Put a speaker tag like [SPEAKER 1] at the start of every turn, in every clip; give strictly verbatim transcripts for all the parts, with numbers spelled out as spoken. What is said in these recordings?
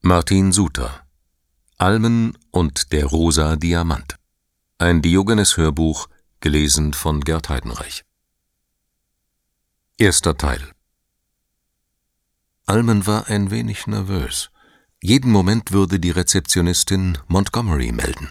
[SPEAKER 1] Martin Suter: Almen und der rosa Diamant. Ein Diogenes-Hörbuch, gelesen von Gerd Heidenreich. Erster Teil. Almen war ein wenig nervös. Jeden Moment würde die Rezeptionistin Montgomery melden.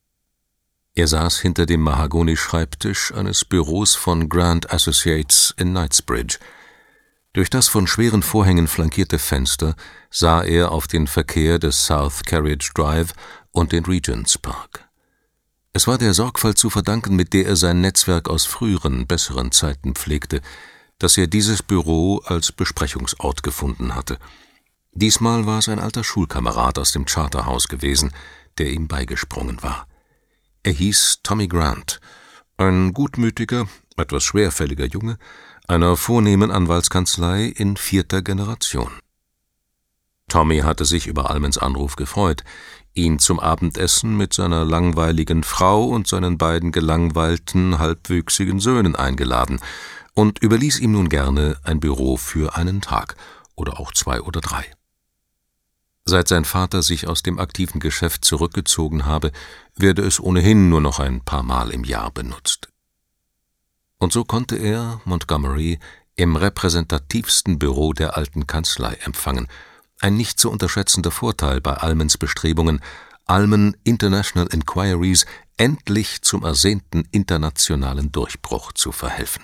[SPEAKER 1] Er saß hinter dem Mahagoni-Schreibtisch eines Büros von Grant Associates in Knightsbridge. Durch das von schweren Vorhängen flankierte Fenster sah er auf den Verkehr des South Carriage Drive und den Regents Park. Es war der Sorgfalt zu verdanken, mit der er sein Netzwerk aus früheren, besseren Zeiten pflegte, dass er dieses Büro als Besprechungsort gefunden hatte. Diesmal war es ein alter Schulkamerad aus dem Charterhouse gewesen, der ihm beigesprungen war. Er hieß Tommy Grant, ein gutmütiger, etwas schwerfälliger Junge, einer vornehmen Anwaltskanzlei in vierter Generation. Tommy hatte sich über Almens Anruf gefreut, ihn zum Abendessen mit seiner langweiligen Frau und seinen beiden gelangweilten, halbwüchsigen Söhnen eingeladen und überließ ihm nun gerne ein Büro für einen Tag oder auch zwei oder drei. Seit sein Vater sich aus dem aktiven Geschäft zurückgezogen habe, werde es ohnehin nur noch ein paar Mal im Jahr benutzt. Und so konnte er Montgomery im repräsentativsten Büro der alten Kanzlei empfangen, ein nicht zu unterschätzender Vorteil bei Almens Bestrebungen, Almen International Inquiries endlich zum ersehnten internationalen Durchbruch zu verhelfen.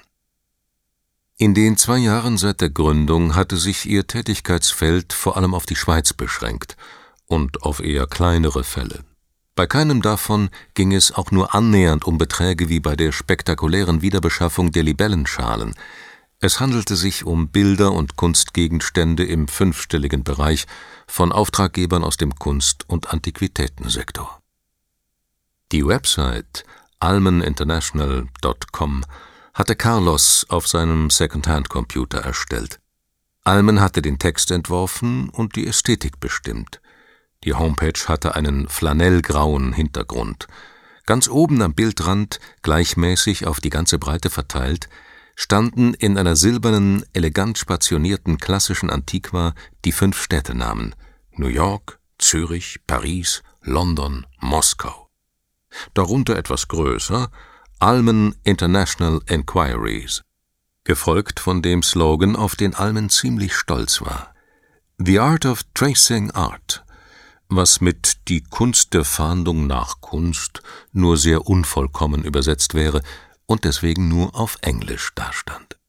[SPEAKER 1] In den zwei Jahren seit der Gründung hatte sich ihr Tätigkeitsfeld vor allem auf die Schweiz beschränkt und auf eher kleinere Fälle. Bei keinem davon ging es auch nur annähernd um Beträge wie bei der spektakulären Wiederbeschaffung der Libellenschalen. Es handelte sich um Bilder und Kunstgegenstände im fünfstelligen Bereich von Auftraggebern aus dem Kunst- und Antiquitätensektor. Die Website almen international Punkt com hatte Carlos auf seinem Second-Hand-Computer erstellt. Almen hatte den Text entworfen und die Ästhetik bestimmt. Die Homepage hatte einen flanellgrauen Hintergrund. Ganz oben am Bildrand, gleichmäßig auf die ganze Breite verteilt, standen in einer silbernen, elegant spationierten klassischen Antiqua die fünf Städtenamen: New York, Zürich, Paris, London, Moskau. Darunter etwas größer: Almen International Inquiries, gefolgt von dem Slogan, auf den Almen ziemlich stolz war: The Art of Tracing Art, was mit die Kunst der Fahndung nach Kunst nur sehr unvollkommen übersetzt wäre und deswegen nur auf Englisch dastand.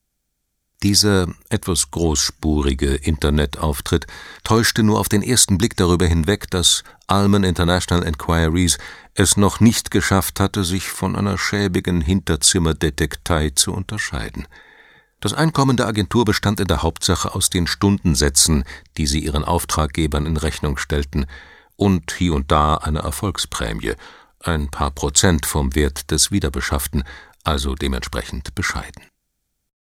[SPEAKER 1] Dieser etwas großspurige Internetauftritt täuschte nur auf den ersten Blick darüber hinweg, dass Almen International Inquiries es noch nicht geschafft hatte, sich von einer schäbigen Hinterzimmerdetektei zu unterscheiden. Das Einkommen der Agentur bestand in der Hauptsache aus den Stundensätzen, die sie ihren Auftraggebern in Rechnung stellten, und hier und da einer Erfolgsprämie, ein paar Prozent vom Wert des Wiederbeschafften, also dementsprechend bescheiden.